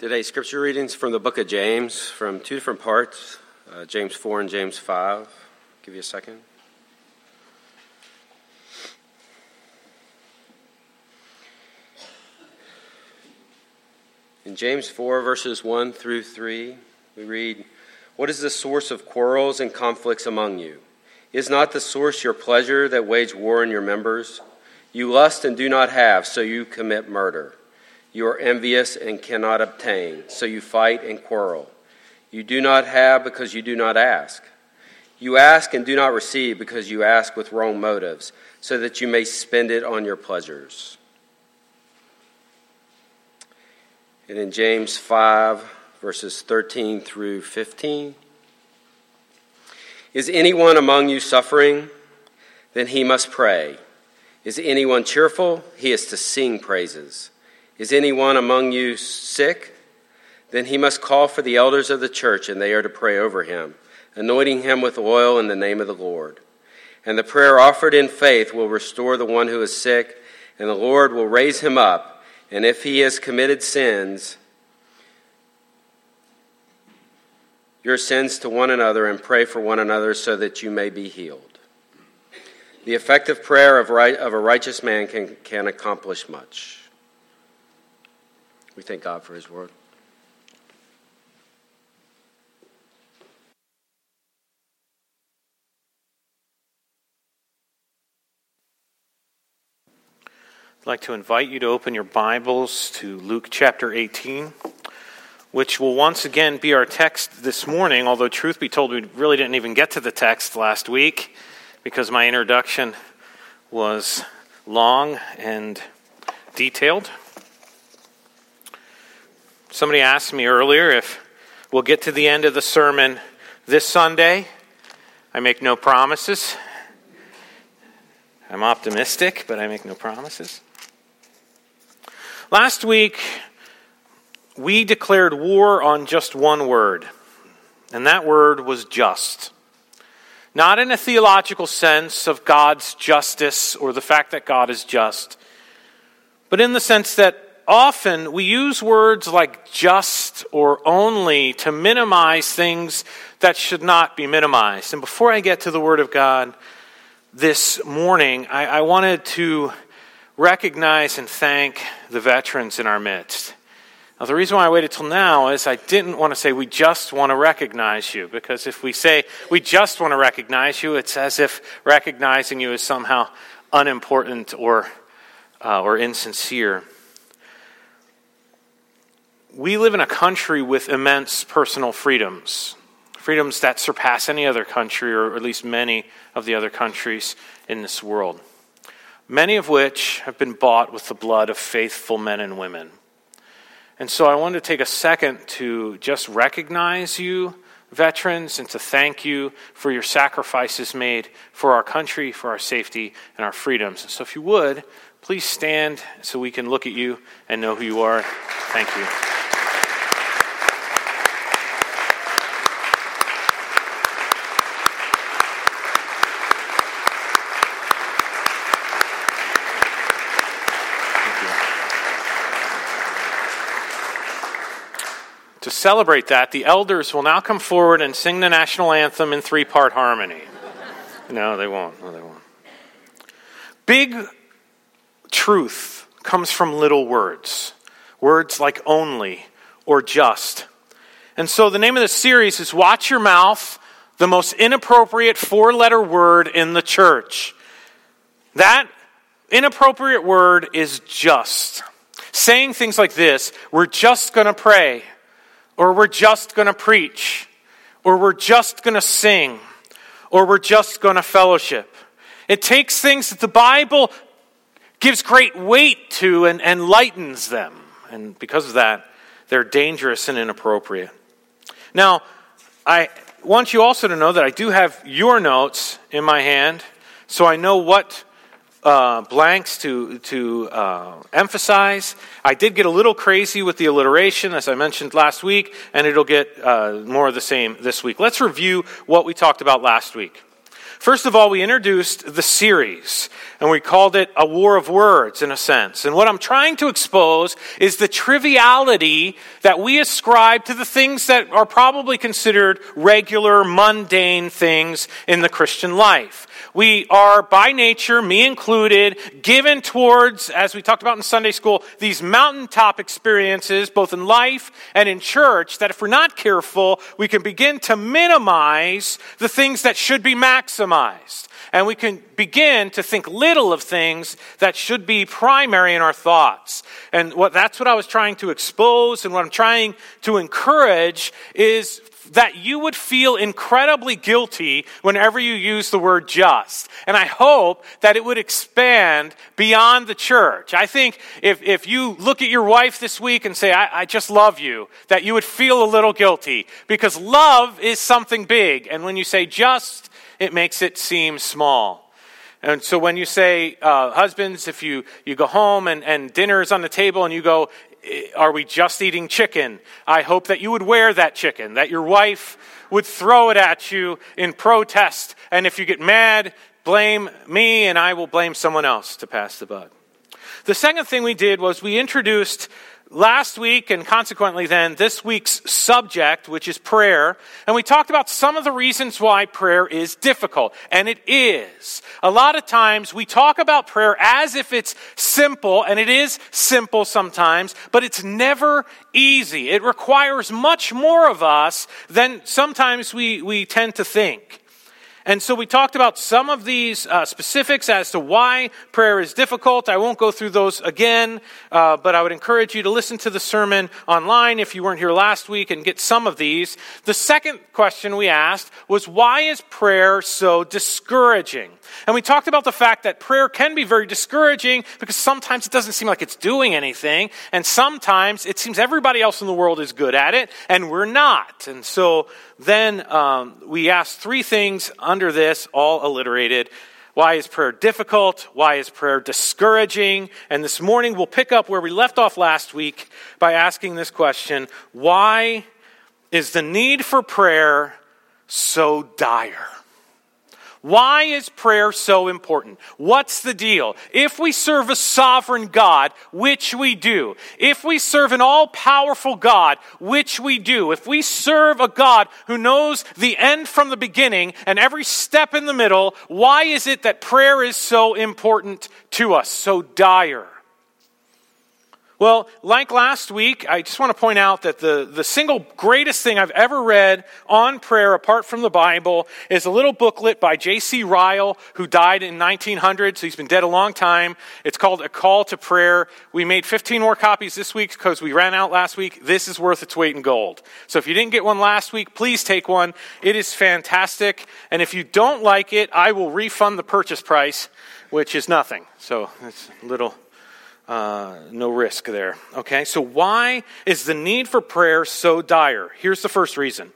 Today's scripture readings from the book of James, from two different parts, James 4 and James 5. I'll give you a second. In James 4, verses 1 through 3, we read, "What is the source of quarrels and conflicts among you? Is not the source your pleasure that wage war in your members? You lust and do not have, so you commit murder. You are envious and cannot obtain, so you fight and quarrel. You do not have because you do not ask. You ask and do not receive because you ask with wrong motives, so that you may spend it on your pleasures." And in James 5, verses 13 through 15, "Is anyone among you suffering? Then he must pray. Is anyone cheerful? He is to sing praises. Is anyone among you sick? Then he must call for the elders of the church, and they are to pray over him, anointing him with oil in the name of the Lord. And the prayer offered in faith will restore the one who is sick, and the Lord will raise him up. And if he has committed sins, your sins to one another, and pray for one another so that you may be healed. The effective prayer of a righteous man can accomplish much." We thank God for his word. I'd like to invite you to open your Bibles to Luke chapter 18, which will once again be our text this morning, although truth be told, we really didn't even get to the text last week because my introduction was long and detailed. Somebody asked me earlier if we'll get to the end of the sermon this Sunday. I make no promises. I'm optimistic, but I make no promises. Last week, we declared war on just one word, and that word was just. Not in a theological sense of God's justice or the fact that God is just, but in the sense that often we use words like just or only to minimize things that should not be minimized. And before I get to the Word of God this morning, I wanted to recognize and thank the veterans in our midst. Now, the reason why I waited till now is I didn't want to say we just want to recognize you, because if we say we just want to recognize you, it's as if recognizing you is somehow unimportant or insincere. We live in a country with immense personal freedoms that surpass any other country, or at least many of the other countries in this world, many of which have been bought with the blood of faithful men and women. And so I wanted to take a second to just recognize you, veterans, and to thank you for your sacrifices made for our country, for our safety, and our freedoms. So if you would, please stand so we can look at you and know who you are. Thank you. To celebrate that, the elders will now come forward and sing the national anthem in 3-part harmony. No, they won't. Big truth comes from little words. Words like only or just. And so the name of the series is Watch Your Mouth, the most inappropriate 4-letter word in the church. That inappropriate word is just. Saying things like this: we're just going to pray, or we're just going to preach, or we're just going to sing, or we're just going to fellowship. It takes things that the Bible gives great weight to and lightens them. And because of that, they're dangerous and inappropriate. Now, I want you also to know that I do have your notes in my hand, so I know what blanks to emphasize. I did get a little crazy with the alliteration, as I mentioned last week, and it'll get more of the same this week. Let's review what we talked about last week. First of all, we introduced the series, and we called it A War of Words, in a sense. And what I'm trying to expose is the triviality that we ascribe to the things that are probably considered regular, mundane things in the Christian life. We are, by nature, me included, given towards, as we talked about in Sunday school, these mountaintop experiences, both in life and in church, that if we're not careful, we can begin to minimize the things that should be maximized. And we can begin to think little of things that should be primary in our thoughts. And that's what I was trying to expose, and what I'm trying to encourage is that you would feel incredibly guilty whenever you use the word just. And I hope that it would expand beyond the church. I think if you look at your wife this week and say, I just love you, that you would feel a little guilty. Because love is something big. And when you say just, it makes it seem small. And so when you say, husbands, if you go home and dinner is on the table and you go, are we just eating chicken? I hope that you would wear that chicken, that your wife would throw it at you in protest. And if you get mad, blame me and I will blame someone else to pass the buck. The second thing we did was we introduced last week, and consequently then, this week's subject, which is prayer. And we talked about some of the reasons why prayer is difficult. And it is. A lot of times we talk about prayer as if it's simple, and it is simple sometimes, but it's never easy. It requires much more of us than sometimes we tend to think. And so we talked about some of these specifics as to why prayer is difficult. I won't go through those again, but I would encourage you to listen to the sermon online if you weren't here last week and get some of these. The second question we asked was, why is prayer so discouraging? And we talked about the fact that prayer can be very discouraging because sometimes it doesn't seem like it's doing anything, and sometimes it seems everybody else in the world is good at it, and we're not. And so then we asked three things under this, all alliterated. Why is prayer difficult? Why is prayer discouraging? And this morning we'll pick up where we left off last week by asking this question: why is the need for prayer so dire? Why is prayer so important? What's the deal? If we serve a sovereign God, which we do, if we serve an all-powerful God, which we do, if we serve a God who knows the end from the beginning and every step in the middle, why is it that prayer is so important to us, so dire? Well, like last week, I just want to point out that the single greatest thing I've ever read on prayer, apart from the Bible, is a little booklet by J.C. Ryle, who died in 1900, so he's been dead a long time. It's called A Call to Prayer. We made 15 more copies this week because we ran out last week. This is worth its weight in gold. So if you didn't get one last week, please take one. It is fantastic. And if you don't like it, I will refund the purchase price, which is nothing. So it's a little... no risk there. Okay, so why is the need for prayer so dire? Here's the first reason.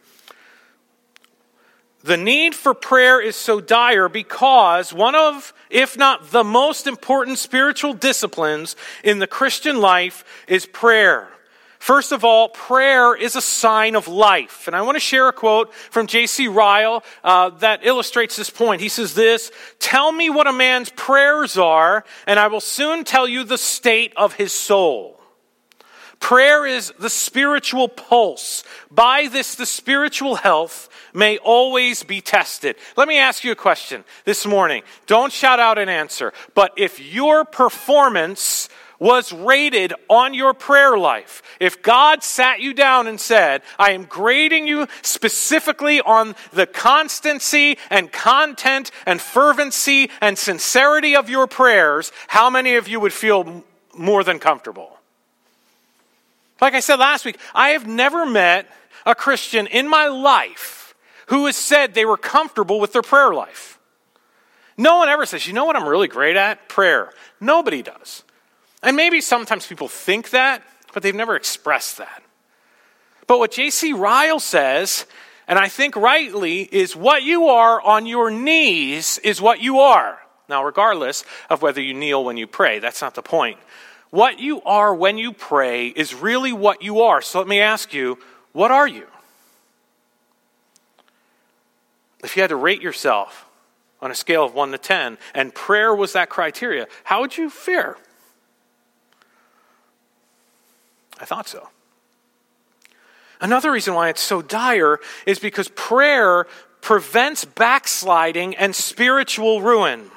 The need for prayer is so dire because one of, if not the most important spiritual disciplines in the Christian life is prayer. First of all, prayer is a sign of life. And I want to share a quote from J.C. Ryle that illustrates this point. He says this: "Tell me what a man's prayers are, and I will soon tell you the state of his soul." Prayer is the spiritual pulse. By this, the spiritual health may always be tested. Let me ask you a question this morning. Don't shout out an answer. But if your performance was rated on your prayer life, if God sat you down and said, I am grading you specifically on the constancy and content and fervency and sincerity of your prayers, how many of you would feel more than comfortable? Like I said last week, I have never met a Christian in my life who has said they were comfortable with their prayer life. No one ever says, you know what I'm really great at? Prayer. Nobody does. And maybe sometimes people think that, but they've never expressed that. But what J.C. Ryle says, and I think rightly, is what you are on your knees is what you are. Now, regardless of whether you kneel when you pray, that's not the point. What you are when you pray is really what you are. So let me ask you, what are you? If you had to rate yourself on a scale of 1 to 10, and prayer was that criteria, how would you fare? I thought so. Another reason why it's so dire is because prayer prevents backsliding and spiritual ruin.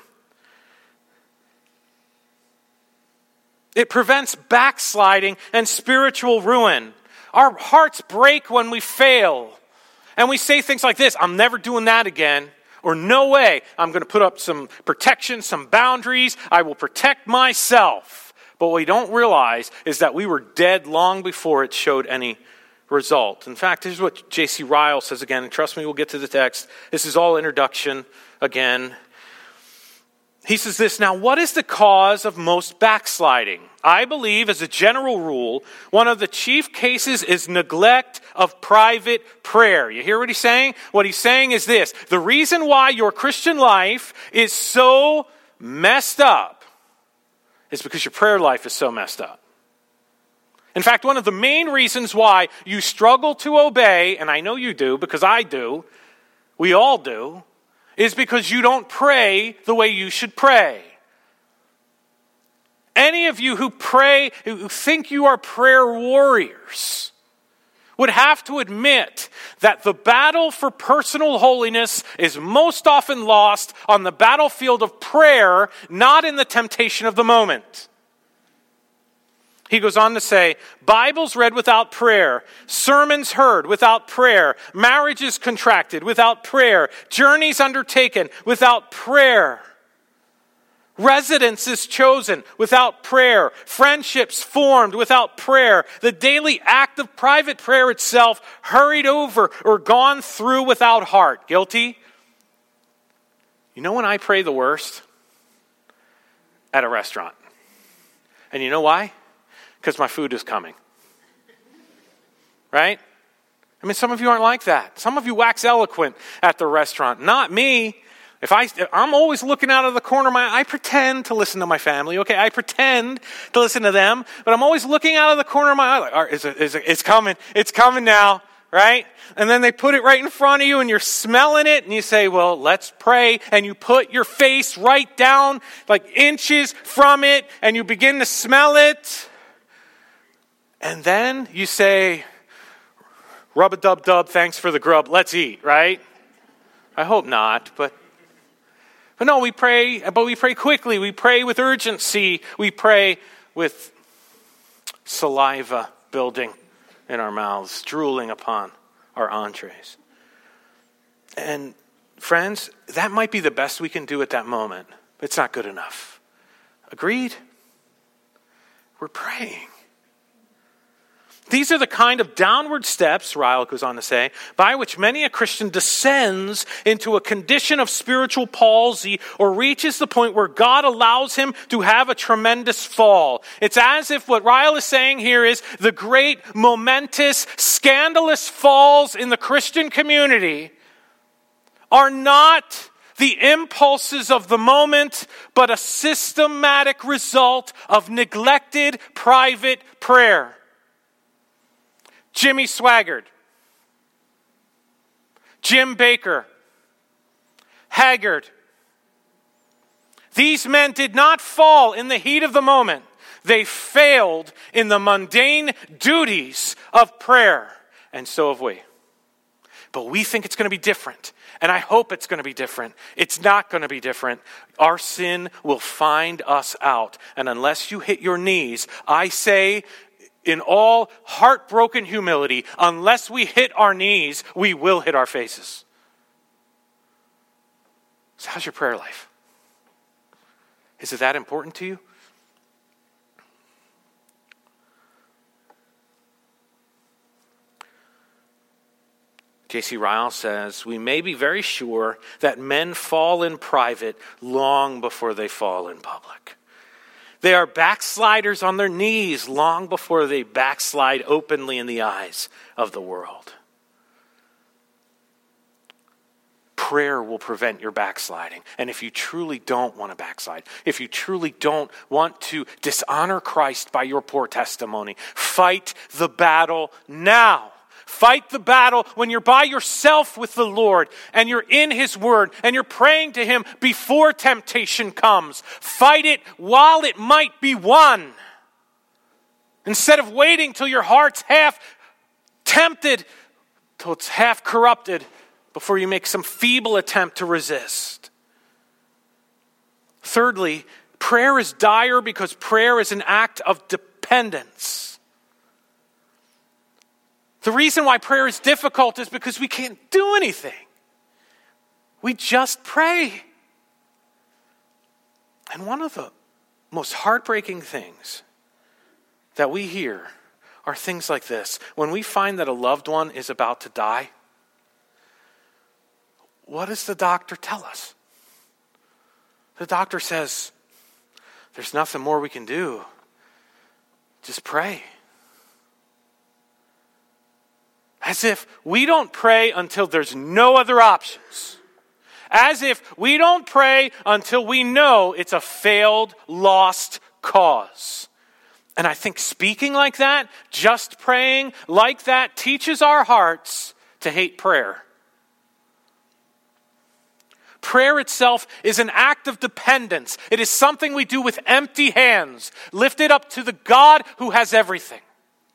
It prevents backsliding and spiritual ruin. Our hearts break when we fail. And we say things like this, I'm never doing that again. Or no way, I'm going to put up some protection, some boundaries. I will protect myself. But what we don't realize is that we were dead long before it showed any result. In fact, this is what J.C. Ryle says again. And trust me, we'll get to the text. This is all introduction again. He says this, now what is the cause of most backsliding? I believe, as a general rule, one of the chief cases is neglect of private prayer. You hear what he's saying? What he's saying is this, the reason why your Christian life is so messed up is because your prayer life is so messed up. In fact, one of the main reasons why you struggle to obey, and I know you do because I do, we all do, is because you don't pray the way you should pray. Any of you who pray, who think you are prayer warriors, would have to admit that the battle for personal holiness is most often lost on the battlefield of prayer, not in the temptation of the moment. He goes on to say, Bibles read without prayer, sermons heard without prayer, marriages contracted without prayer, journeys undertaken without prayer, residences chosen without prayer, friendships formed without prayer, the daily act of private prayer itself hurried over or gone through without heart. Guilty? You know when I pray the worst? At a restaurant. And you know why? Because my food is coming. Right? I mean, some of you aren't like that. Some of you wax eloquent at the restaurant. Not me. I'm always looking out of the corner of my eye. I pretend to listen to my family. Okay, I pretend to listen to them. But I'm always looking out of the corner of my eye. Like, all right, it's coming. It's coming now. Right? And then they put it right in front of you and you're smelling it. And you say, well, let's pray. And you put your face right down like inches from it. And you begin to smell it. And then you say, rub-a-dub-dub, thanks for the grub, let's eat, right? I hope not, but no, we pray, but we pray quickly, we pray with urgency, we pray with saliva building in our mouths, drooling upon our entrees. And friends, that might be the best we can do at that moment, but it's not good enough. Agreed? We're praying. These are the kind of downward steps, Ryle goes on to say, by which many a Christian descends into a condition of spiritual palsy or reaches the point where God allows him to have a tremendous fall. It's as if what Ryle is saying here is the great, momentous, scandalous falls in the Christian community are not the impulses of the moment, but a systematic result of neglected private prayer. Jimmy Swaggart, Jim Baker, Haggard. These men did not fall in the heat of the moment. They failed in the mundane duties of prayer. And so have we. But we think it's going to be different. And I hope it's going to be different. It's not going to be different. Our sin will find us out. And unless you hit your knees, I say, in all heartbroken humility, unless we hit our knees, we will hit our faces. So how's your prayer life? Is it that important to you? J.C. Ryle says, we may be very sure that men fall in private long before they fall in public. They are backsliders on their knees long before they backslide openly in the eyes of the world. Prayer will prevent your backsliding. And if you truly don't want to backslide, if you truly don't want to dishonor Christ by your poor testimony, fight the battle now. Fight the battle when you're by yourself with the Lord and you're in His Word and you're praying to Him before temptation comes. Fight it while it might be won. Instead of waiting till your heart's half tempted, till it's half corrupted, before you make some feeble attempt to resist. Thirdly, prayer is dire because prayer is an act of dependence. The reason why prayer is difficult is because we can't do anything. We just pray. And one of the most heartbreaking things that we hear are things like this. When we find that a loved one is about to die, what does the doctor tell us? The doctor says, there's nothing more we can do. Just pray. As if we don't pray until there's no other options. As if we don't pray until we know it's a failed, lost cause. And I think speaking like that, just praying like that, teaches our hearts to hate prayer. Prayer itself is an act of dependence. It is something we do with empty hands, lifted up to the God who has everything.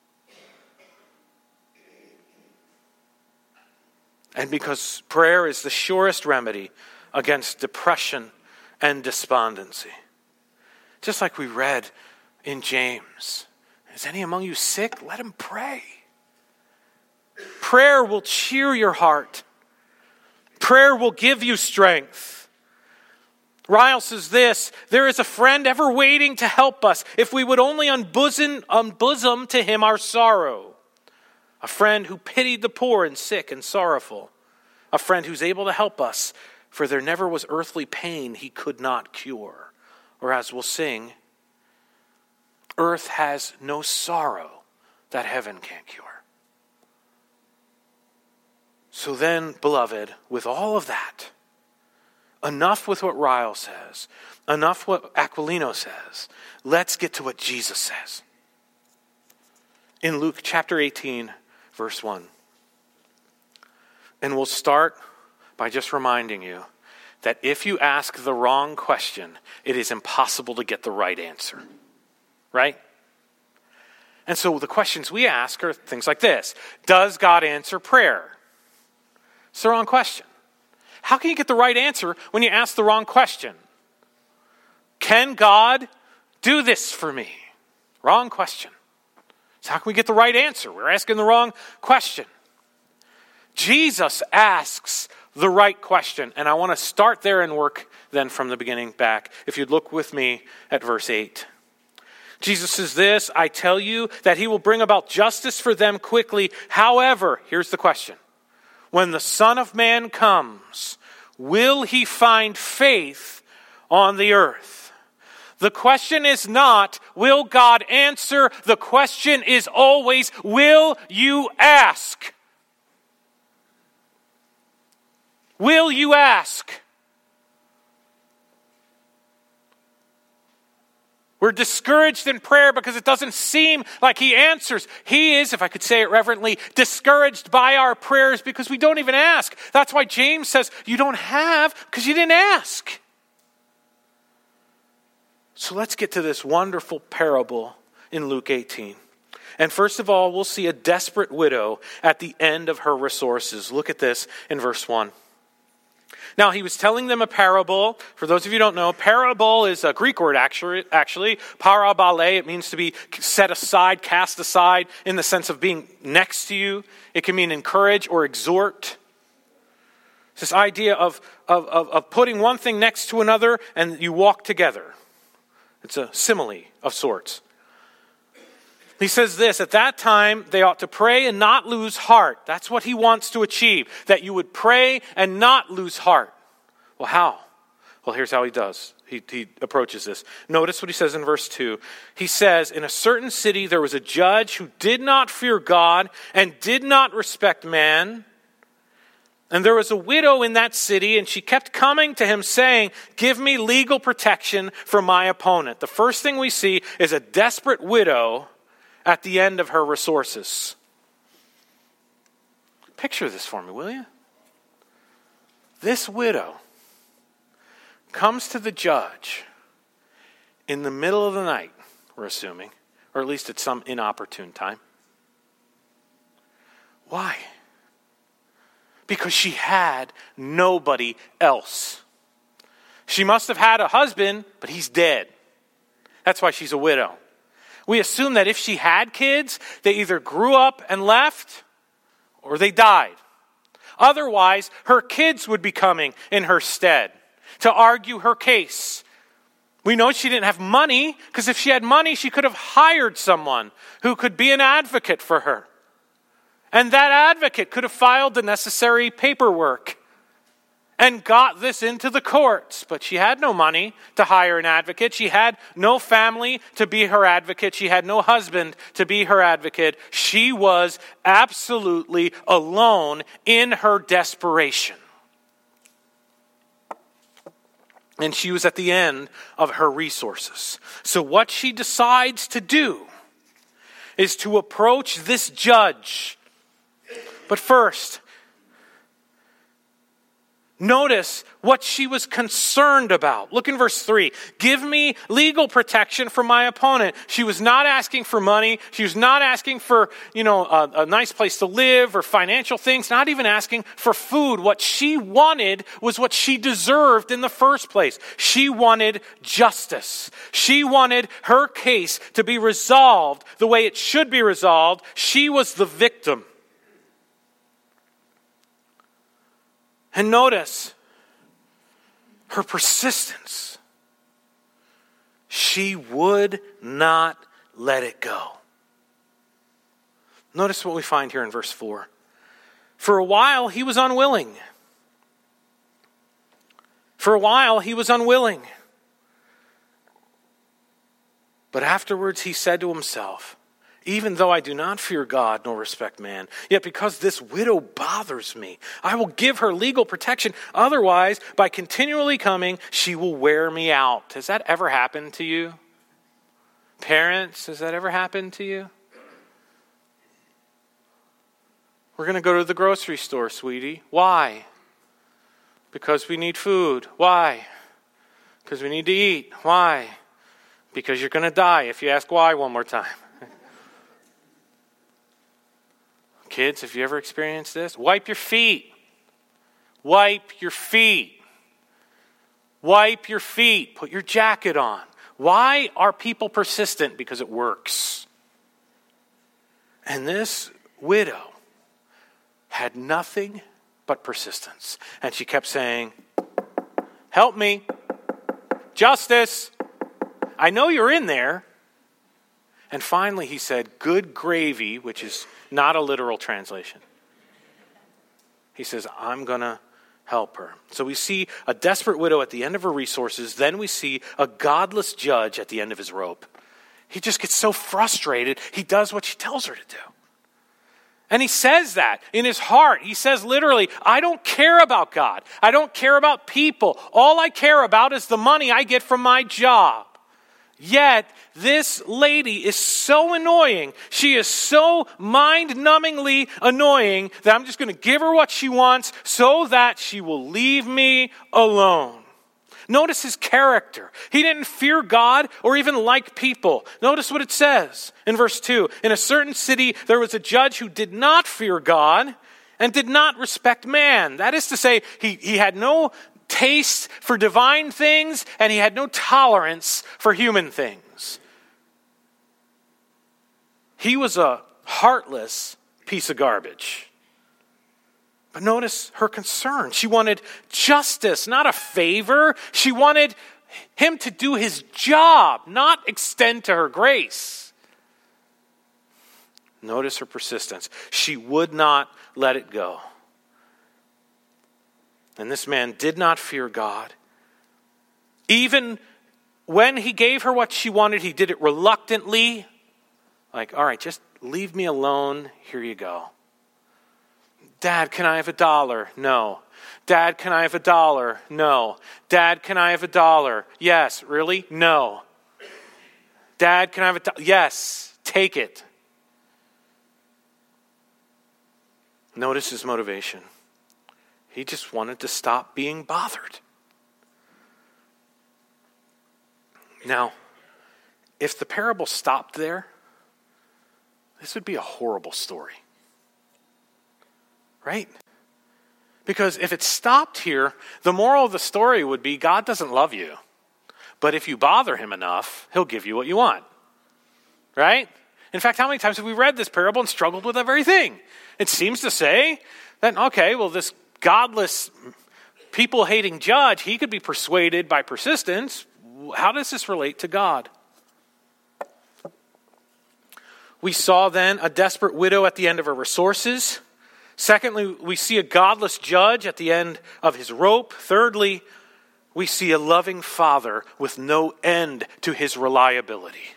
And because prayer is the surest remedy against depression and despondency. Just like we read in James, is any among you sick? Let him pray. Prayer will cheer your heart. Prayer will give you strength. Ryle says this, there is a friend ever waiting to help us if we would only unbosom to him our sorrow. A friend who pitied the poor and sick and sorrowful. A friend who's able to help us, for there never was earthly pain he could not cure. Or as we'll sing, earth has no sorrow that heaven can't cure. So then, beloved, with all of that, enough with what Ryle says, enough what Aquilino says, let's get to what Jesus says. In Luke chapter 18, verse 1. And we'll start by just reminding you that if you ask the wrong question, it is impossible to get the right answer. Right? And so the questions we ask are things like this. Does God answer prayer? It's the wrong question. How can you get the right answer when you ask the wrong question? Can God do this for me? Wrong question. So how can we get the right answer? We're asking the wrong question. Jesus asks the right question. And I want to start there and work then from the beginning back. If you'd look with me at verse 8. Jesus says this, I tell you that he will bring about justice for them quickly. However, here's the question. When the Son of Man comes, will he find faith on the earth? The question is not, will God answer? The question is always, will you ask? Will you ask? We're discouraged in prayer because it doesn't seem like he answers. He is, if I could say it reverently, discouraged by our prayers because we don't even ask. That's why James says, you don't have because you didn't ask. So let's get to this wonderful parable in Luke 18. And first of all, we'll see a desperate widow at the end of her resources. Look at this in verse 1. Now, he was telling them a parable. For those of you who don't know, parable is a Greek word, actually. Parabole, it means to be set aside, cast aside, in the sense of being next to you. It can mean encourage or exhort. It's this idea of putting one thing next to another and you walk together. It's a simile of sorts. He says this, at that time they ought to pray and not lose heart. That's what he wants to achieve, that you would pray and not lose heart. Well, how? Well, here's how he does. He approaches this. Notice what he says in verse 2. He says, in a certain city there was a judge who did not fear God and did not respect man. And there was a widow in that city, and she kept coming to him saying, give me legal protection from my opponent. The first thing we see is a desperate widow at the end of her resources. Picture this for me, will you? This widow comes to the judge in the middle of the night, we're assuming, or at least at some inopportune time. Why? Because she had nobody else. She must have had a husband, but he's dead. That's why she's a widow. We assume that if she had kids, they either grew up and left, or they died. Otherwise, her kids would be coming in her stead to argue her case. We know she didn't have money, because if she had money, she could have hired someone who could be an advocate for her. And that advocate could have filed the necessary paperwork and got this into the courts. But she had no money to hire an advocate. She had no family to be her advocate. She had no husband to be her advocate. She was absolutely alone in her desperation. And she was at the end of her resources. So what she decides to do is to approach this judge. But first, notice what she was concerned about. Look in verse 3. Give me legal protection from my opponent. She was not asking for money. She was not asking for, a nice place to live or financial things. Not even asking for food. What she wanted was what she deserved in the first place. She wanted justice. She wanted her case to be resolved the way it should be resolved. She was the victim. And notice her persistence. She would not let it go. Notice what we find here in verse 4. For a while he was unwilling. For a while he was unwilling. But afterwards he said to himself, even though I do not fear God nor respect man, yet because this widow bothers me, I will give her legal protection. Otherwise, by continually coming, she will wear me out. Has that ever happened to you? Parents, has that ever happened to you? We're going to go to the grocery store, sweetie. Why? Because we need food. Why? Because we need to eat. Why? Because you're going to die if you ask why one more time. Kids, have you ever experienced this? Wipe your feet. Wipe your feet. Wipe your feet. Put your jacket on. Why are people persistent? Because it works. And this widow had nothing but persistence. And she kept saying, help me. Justice. I know you're in there. And finally he said, good gravy, which is not a literal translation. He says, I'm going to help her. So we see a desperate widow at the end of her resources. Then we see a godless judge at the end of his rope. He just gets so frustrated, he does what she tells her to do. And he says that in his heart. He says literally, I don't care about God. I don't care about people. All I care about is the money I get from my job. Yet, this lady is so annoying. She is so mind-numbingly annoying that I'm just going to give her what she wants so that she will leave me alone. Notice his character. He didn't fear God or even like people. Notice what it says in verse 2. In a certain city, there was a judge who did not fear God and did not respect man. That is to say, he had no taste for divine things, and he had no tolerance for human things. He was a heartless piece of garbage. But notice her concern. She wanted justice, not a favor. She wanted him to do his job, not extend to her grace. Notice her persistence. She would not let it go. And this man did not fear God. Even when he gave her what she wanted, he did it reluctantly. Like, all right, just leave me alone. Here you go. Dad, can I have $1? No. Dad, can I have $1? No. Dad, can I have $1? Yes. Really? No. Dad, can I have $1? Yes. Take it. Notice his motivation. He just wanted to stop being bothered. Now, if the parable stopped there, this would be a horrible story. Right? Because if it stopped here, the moral of the story would be God doesn't love you. But if you bother him enough, he'll give you what you want. Right? In fact, how many times have we read this parable and struggled with that very thing? It seems to say that, okay, well, this godless, people-hating judge, he could be persuaded by persistence. How does this relate to God? We saw then a desperate widow at the end of her resources. Secondly, we see a godless judge at the end of his rope. Thirdly, we see a loving father with no end to his reliability.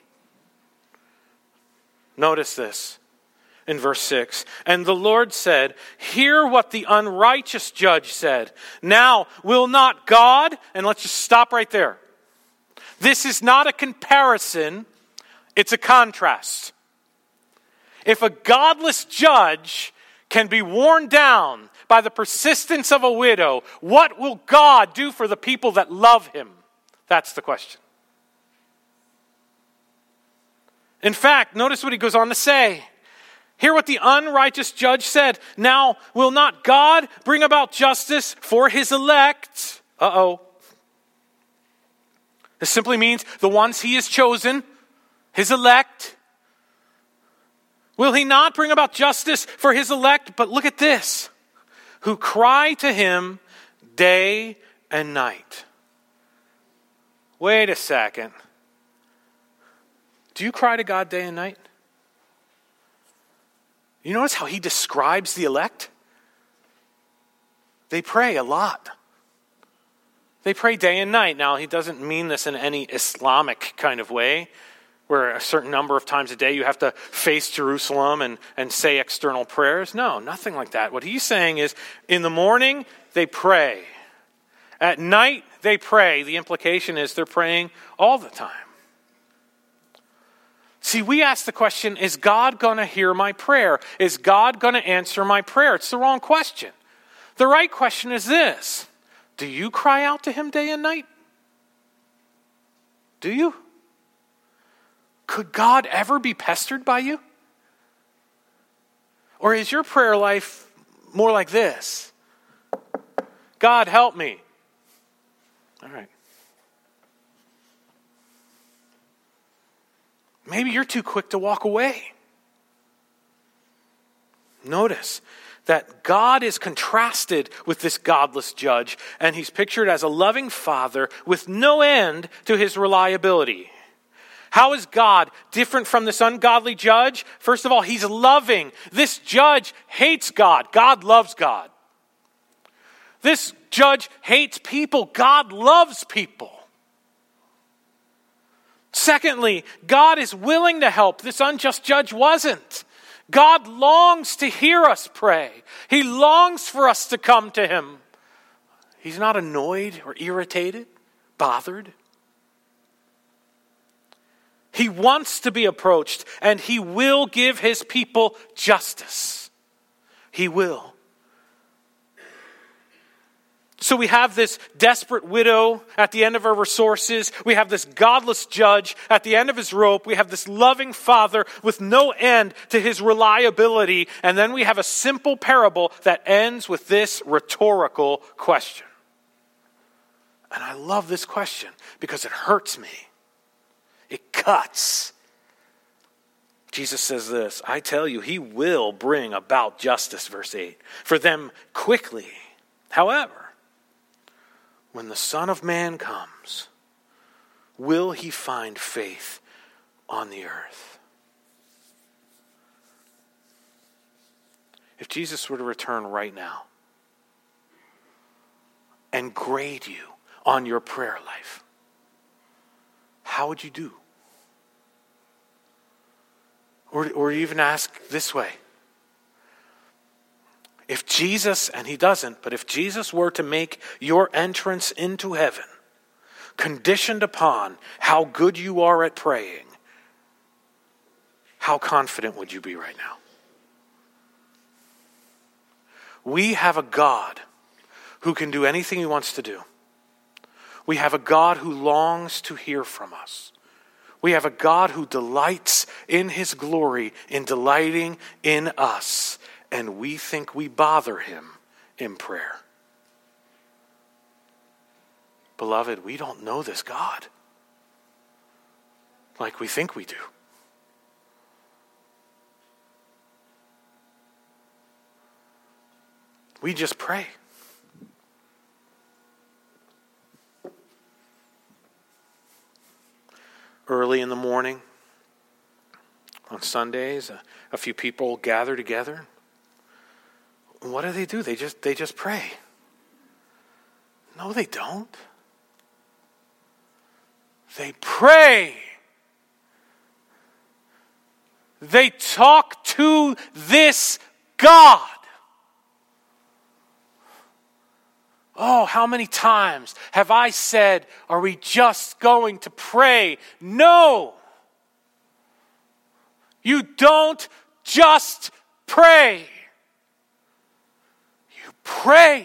Notice this in verse 6. And the Lord said, hear what the unrighteous judge said. Now, will not God, and let's just stop right there. This is not a comparison, it's a contrast. If a godless judge can be worn down by the persistence of a widow, what will God do for the people that love him? That's the question. In fact, notice what he goes on to say. Hear what the unrighteous judge said. Now, will not God bring about justice for his elect? This simply means the ones he has chosen, his elect. Will he not bring about justice for his elect? But look at this. Who cry to him day and night. Wait a second. Do you cry to God day and night? You notice how he describes the elect? They pray a lot. They pray day and night. Now, he doesn't mean this in any Islamic kind of way, where a certain number of times a day you have to face Jerusalem and say external prayers. No, nothing like that. What he's saying is, in the morning, they pray. At night, they pray. The implication is they're praying all the time. See, we ask the question, is God going to hear my prayer? Is God going to answer my prayer? It's the wrong question. The right question is this. Do you cry out to him day and night? Do you? Could God ever be pestered by you? Or is your prayer life more like this? God, help me. All right. Maybe you're too quick to walk away. Notice that God is contrasted with this godless judge, and he's pictured as a loving father with no end to his reliability. How is God different from this ungodly judge? First of all, he's loving. This judge hates God. God loves God. This judge hates people. God loves people. Secondly, God is willing to help. This unjust judge wasn't. God longs to hear us pray. He longs for us to come to him. He's not annoyed or irritated, bothered. He wants to be approached, and he will give his people justice. He will. So we have this desperate widow at the end of her resources. We have this godless judge at the end of his rope. We have this loving father with no end to his reliability. And then we have a simple parable that ends with this rhetorical question. And I love this question because it hurts me. It cuts. Jesus says this, I tell you, he will bring about justice, verse 8, for them quickly. However, when the Son of Man comes, will he find faith on the earth? If Jesus were to return right now and grade you on your prayer life, how would you do? Or even ask this way. If Jesus, and he doesn't, but if Jesus were to make your entrance into heaven conditioned upon how good you are at praying, how confident would you be right now? We have a God who can do anything he wants to do. We have a God who longs to hear from us. We have a God who delights in his glory, in delighting in us. And we think we bother him in prayer. Beloved, we don't know this God like we think we do. We just pray. Early in the morning, on Sundays, a few people gather together. What do? They just pray. No, they don't. They pray. They talk to this God. Oh, how many times have I said, are we just going to pray? No. You don't just pray. You pray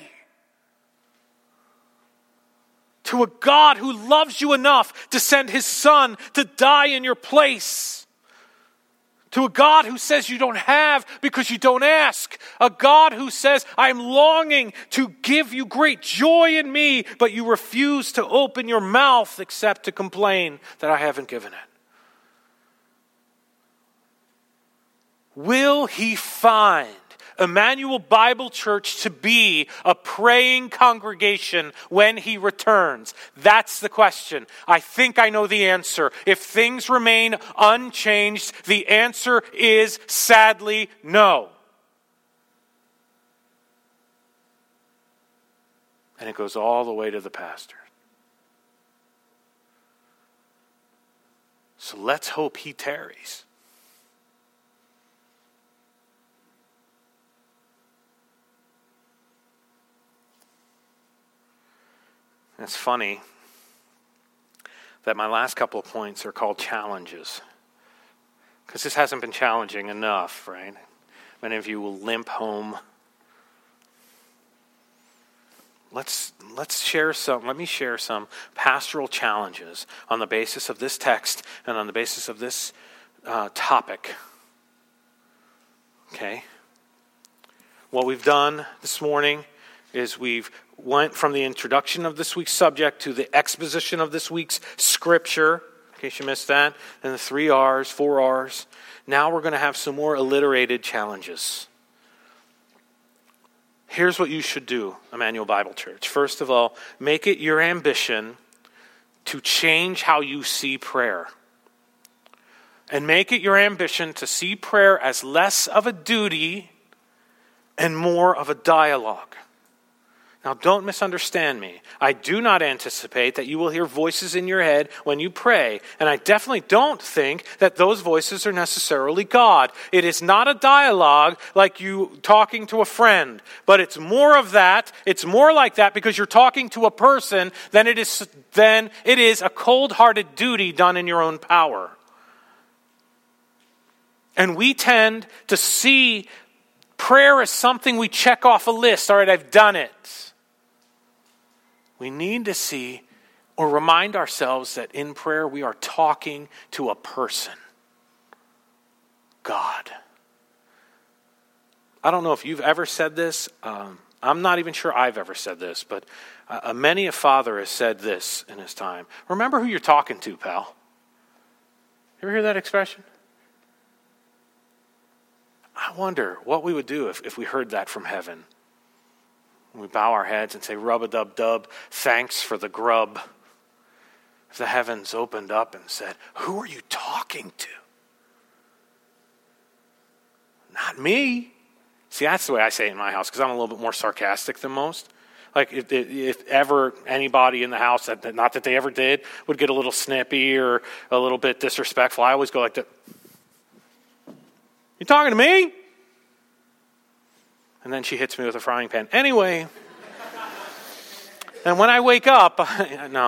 to a God who loves you enough to send his Son to die in your place. To a God who says you don't have because you don't ask. A God who says, I'm longing to give you great joy in me, but you refuse to open your mouth except to complain that I haven't given it. Will he find Emmanuel Bible Church to be a praying congregation when he returns? That's the question. I think I know the answer. If things remain unchanged, the answer is sadly no. And it goes all the way to the pastor. So let's hope he tarries. It's funny that my last couple of points are called challenges. Because this hasn't been challenging enough, right? Many of you will limp home. Let me share some pastoral challenges on the basis of this text and on the basis of this topic. Okay? What we've done this morning is we've went from the introduction of this week's subject to the exposition of this week's scripture, in case you missed that, and the 3 R's, 4 R's. Now we're going to have some more alliterated challenges. Here's what you should do, Emmanuel Bible Church. First of all, make it your ambition to change how you see prayer. And make it your ambition to see prayer as less of a duty and more of a dialogue. Now, don't misunderstand me. I do not anticipate that you will hear voices in your head when you pray. And I definitely don't think that those voices are necessarily God. It is not a dialogue like you talking to a friend. But it's more of that. It's more like that because you're talking to a person than it is a cold-hearted duty done in your own power. And we tend to see prayer as something we check off a list. All right, I've done it. We need to see or remind ourselves that in prayer we are talking to a person. God. I don't know if you've ever said this. I'm not even sure I've ever said this, but many a father has said this in his time. Remember who you're talking to, pal. You ever hear that expression? I wonder what we would do if we heard that from heaven. We bow our heads and say, rub-a-dub-dub, thanks for the grub. If the heavens opened up and said, who are you talking to? Not me. See, that's the way I say it in my house, because I'm a little bit more sarcastic than most. Like, if ever anybody in the house, not that they ever did, would get a little snippy or a little bit disrespectful, I always go like that. You talking to me? And then she hits me with a frying pan. Anyway, and when I wake up, but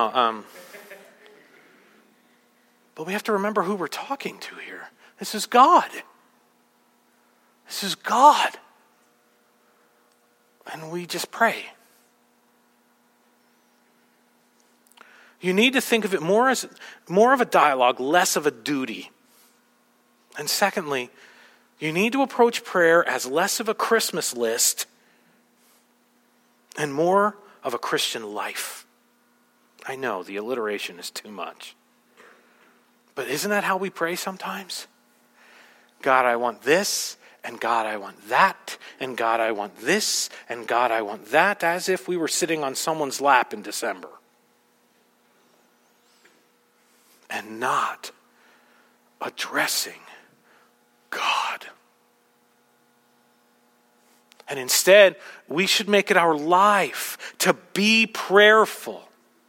we have to remember who we're talking to here. This is God. This is God. and we just pray. You need to think of it more of a dialogue, less of a duty. And secondly, you need to approach prayer as less of a Christmas list and more of a Christian life. I know the alliteration is too much. But isn't that how we pray sometimes? God, I want this, and God, I want that, and God, I want this, and God, I want that, as if we were sitting on someone's lap in December. And not addressing God. And instead, we should make it our life to be prayerful.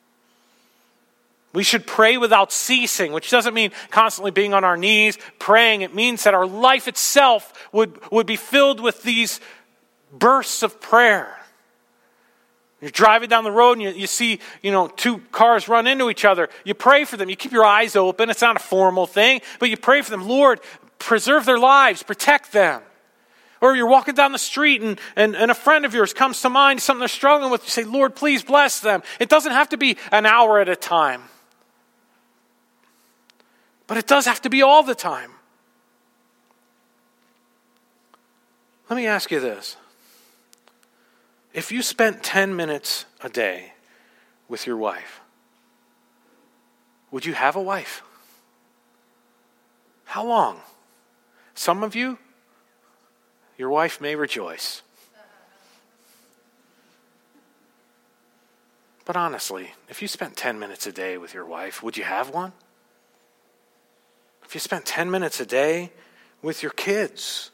We should pray without ceasing, which doesn't mean constantly being on our knees praying. It means that our life itself would be filled with these bursts of prayer. You're driving down the road and you see, two cars run into each other. You pray for them. You keep your eyes open. It's not a formal thing, but you pray for them. Lord, preserve their lives. Protect them. Or you're walking down the street and a friend of yours comes to mind, something they're struggling with. You say, Lord, please bless them. It doesn't have to be an hour at a time. But it does have to be all the time. Let me ask you this. If you spent 10 minutes a day with your wife, would you have a wife? How long? Some of you, your wife may rejoice. But honestly, if you spent 10 minutes a day with your wife, would you have one? If you spent 10 minutes a day with your kids,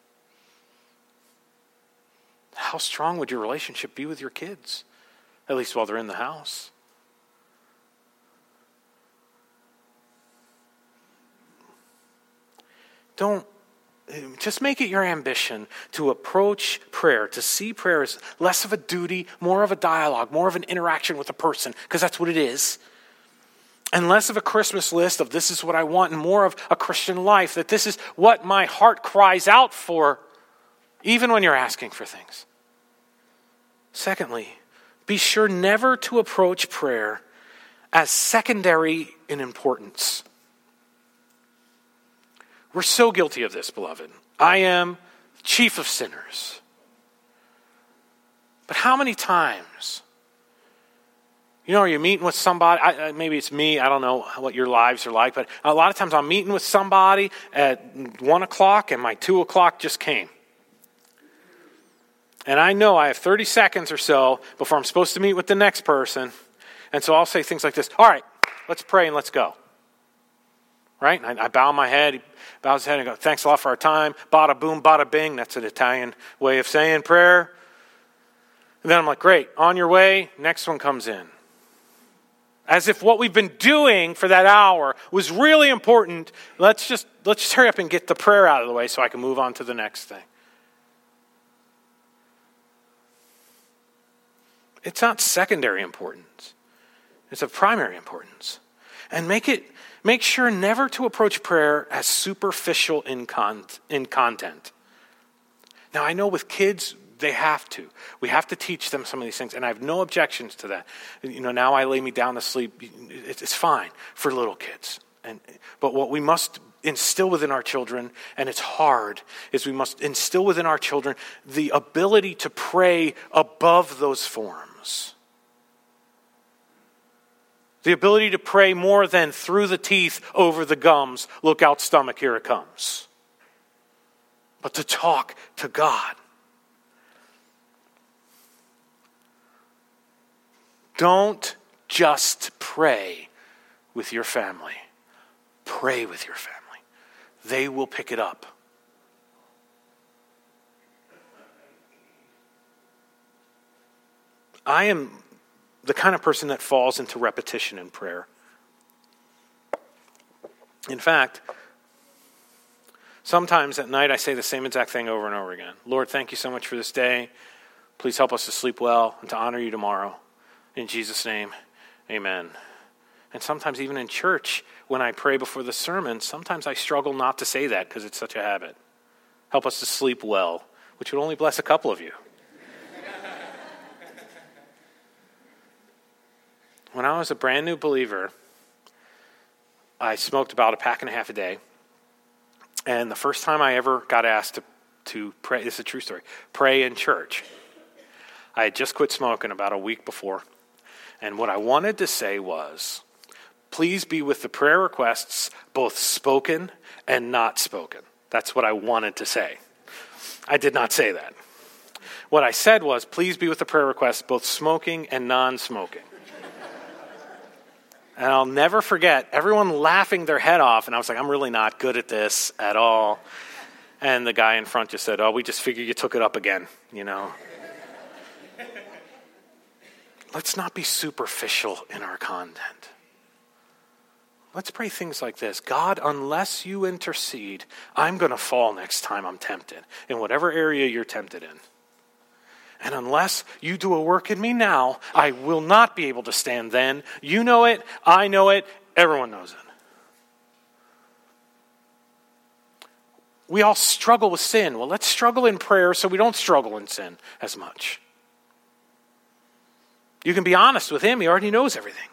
how strong would your relationship be with your kids? At least while they're in the house. Just make it your ambition to approach prayer, to see prayer as less of a duty, more of a dialogue, more of an interaction with a person, because that's what it is. And less of a Christmas list of this is what I want, and more of a Christian life, that this is what my heart cries out for, even when you're asking for things. Secondly, be sure never to approach prayer as secondary in importance. We're so guilty of this, beloved. I am chief of sinners. But how many times, you're meeting with somebody, maybe it's me, I don't know what your lives are like, but a lot of times I'm meeting with somebody at 1 o'clock and my 2 o'clock just came. And I know I have 30 seconds or so before I'm supposed to meet with the next person. And so I'll say things like this, all right, let's pray and let's go. Right? And I bow my head, he bows his head and go, thanks a lot for our time. Bada boom, bada bing. That's an Italian way of saying prayer. And then I'm like, great, on your way, next one comes in. As if what we've been doing for that hour was really important. Let's just hurry up and get the prayer out of the way so I can move on to the next thing. It's not secondary importance. It's of primary importance. And make sure never to approach prayer as superficial in content. Now, I know with kids, they have to. We have to teach them some of these things, and I have no objections to that. Now I lay me down to sleep. It's fine for little kids. But what we must instill within our children, and it's hard, is we must instill within our children the ability to pray above those forms. The ability to pray more than through the teeth, over the gums, look out stomach, here it comes. But to talk to God. Don't just pray with your family. Pray with your family. They will pick it up. I am the kind of person that falls into repetition in prayer. In fact, sometimes at night I say the same exact thing over and over again. Lord, thank you so much for this day. Please help us to sleep well and to honor you tomorrow. In Jesus' name, amen. And sometimes even in church, when I pray before the sermon, sometimes I struggle not to say that because it's such a habit. Help us to sleep well, which would only bless a couple of you. When I was a brand new believer, I smoked about a pack and a half a day. And the first time I ever got asked to pray, this is a true story, pray in church, I had just quit smoking about a week before. And what I wanted to say was, please be with the prayer requests, both spoken and not spoken. That's what I wanted to say. I did not say that. What I said was, please be with the prayer requests, both smoking and non-smoking. And I'll never forget everyone laughing their head off. And I was like, I'm really not good at this at all. And the guy in front just said, oh, we just figured you took it up again, you know. Let's not be superficial in our content. Let's pray things like this. God, unless you intercede, I'm going to fall next time I'm tempted, in whatever area you're tempted in. And unless you do a work in me now, I will not be able to stand then. You know it, I know it, everyone knows it. We all struggle with sin. Well, let's struggle in prayer so we don't struggle in sin as much. You can be honest with him. He already knows everything.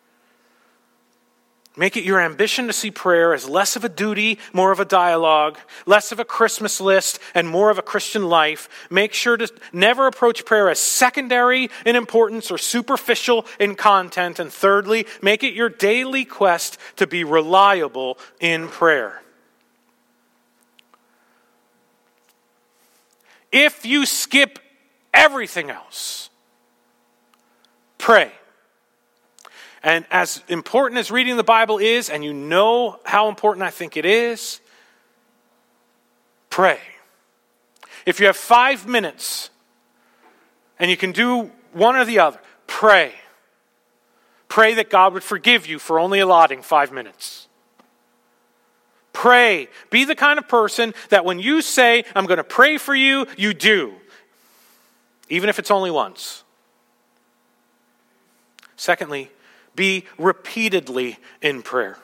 Make it your ambition to see prayer as less of a duty, more of a dialogue, less of a Christmas list, and more of a Christian life. Make sure to never approach prayer as secondary in importance or superficial in content. And thirdly, make it your daily quest to be reliable in prayer. If you skip everything else, pray. And as important as reading the Bible is, and you know how important I think it is, pray. If you have 5 minutes and you can do one or the other, pray. Pray that God would forgive you for only allotting 5 minutes. Pray. Be the kind of person that when you say, I'm going to pray for you, you do. Even if it's only once. Secondly, be repeatedly in prayer.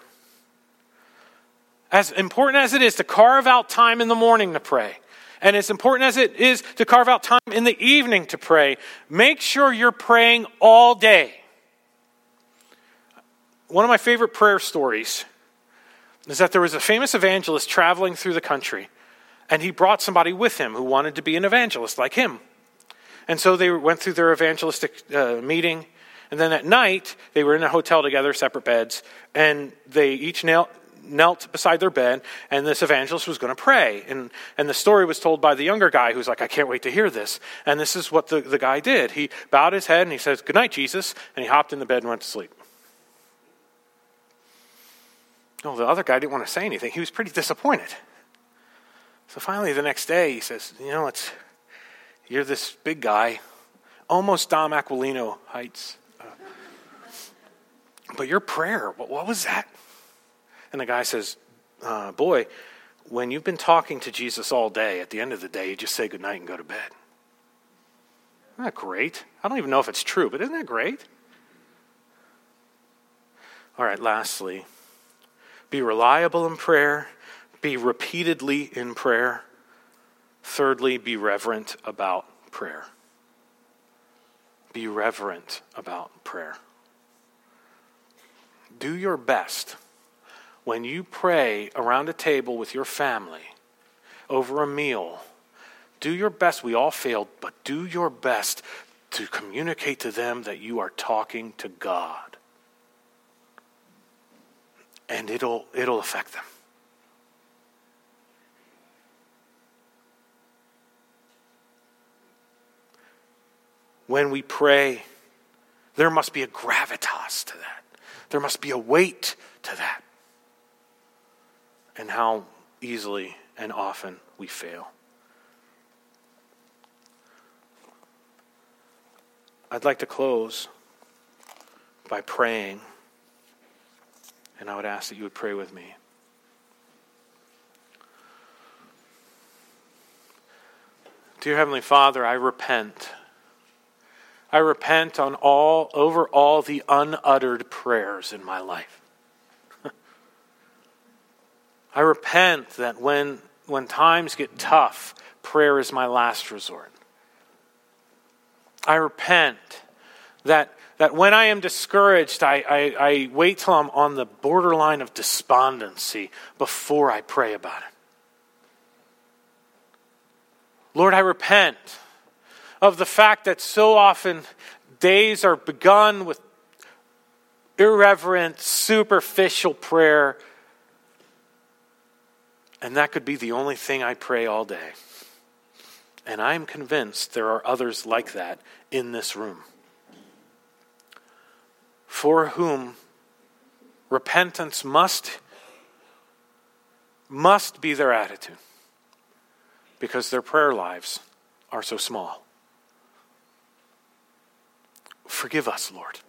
As important as it is to carve out time in the morning to pray, and as important as it is to carve out time in the evening to pray, make sure you're praying all day. One of my favorite prayer stories is that there was a famous evangelist traveling through the country, and he brought somebody with him who wanted to be an evangelist like him. And so they went through their evangelistic meeting. And then at night, they were in a hotel together, separate beds, and they each knelt beside their bed, and this evangelist was going to pray. And the story was told by the younger guy who's like, I can't wait to hear this. And this is what the guy did. He bowed his head and he says, good night, Jesus, and he hopped in the bed and went to sleep. Oh, the other guy didn't want to say anything. He was pretty disappointed. So finally, the next day, he says, you're this big guy, almost Dom Aquilino heights. But your prayer, what was that? And the guy says, boy, when you've been talking to Jesus all day, at the end of the day, you just say goodnight and go to bed. Isn't that great? I don't even know if it's true, but isn't that great? All right, lastly, be reliable in prayer. Be repeatedly in prayer. Thirdly, be reverent about prayer. Be reverent about prayer. Do your best when you pray around a table with your family over a meal. Do your best. We all failed, but do your best to communicate to them that you are talking to God. And it'll affect them. When we pray, there must be a gravitas to that. There must be a weight to that. And how easily and often we fail. I'd like to close by praying, and I would ask that you would pray with me. Dear Heavenly Father, I repent. I repent over all the unuttered prayers in my life. I repent that when times get tough, prayer is my last resort. I repent That when I am discouraged, I wait till I'm on the borderline of despondency before I pray about it. Lord, I repent of the fact that so often days are begun with irreverent, superficial prayer, and that could be the only thing I pray all day. And I'm convinced there are others like that in this room, for whom repentance must be their attitude, because their prayer lives are so small. Forgive us, Lord.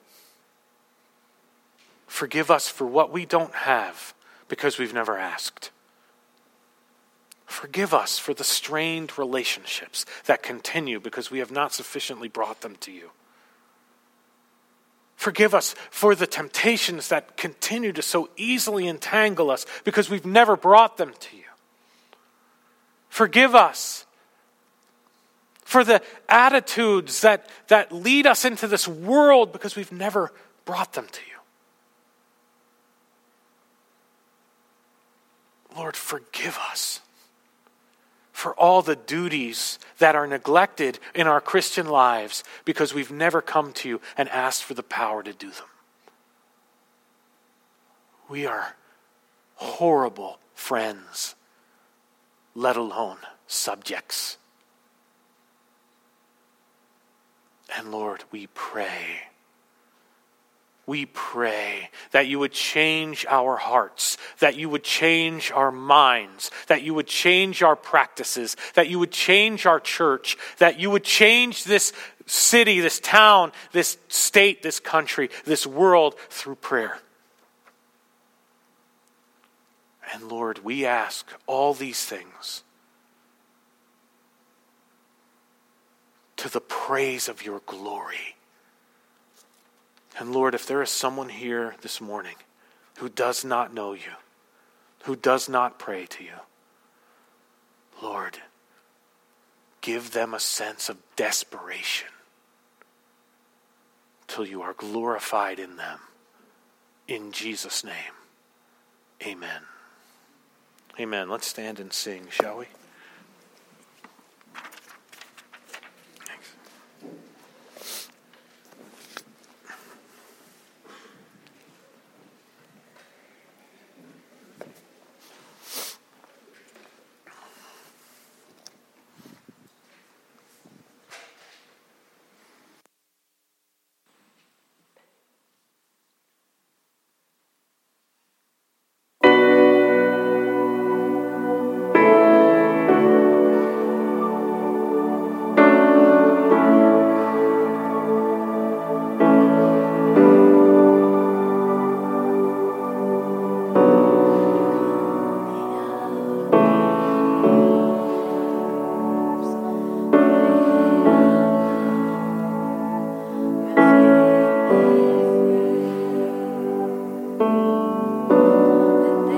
Forgive us for what we don't have because we've never asked. Forgive us for the strained relationships that continue because we have not sufficiently brought them to you. Forgive us for the temptations that continue to so easily entangle us because we've never brought them to you. Forgive us for the attitudes that lead us into this world because we've never brought them to you. Lord, forgive us for all the duties that are neglected in our Christian lives because we've never come to you and asked for the power to do them. We are horrible friends, let alone subjects. And Lord, we pray that you would change our hearts, that you would change our minds, that you would change our practices, that you would change our church, that you would change this city, this town, this state, this country, this world through prayer. And Lord, we ask all these things to the praise of your glory. And Lord, if there is someone here this morning who does not know you, who does not pray to you, Lord, give them a sense of desperation till you are glorified in them. In Jesus' name, amen. Amen. Let's stand and sing, shall we?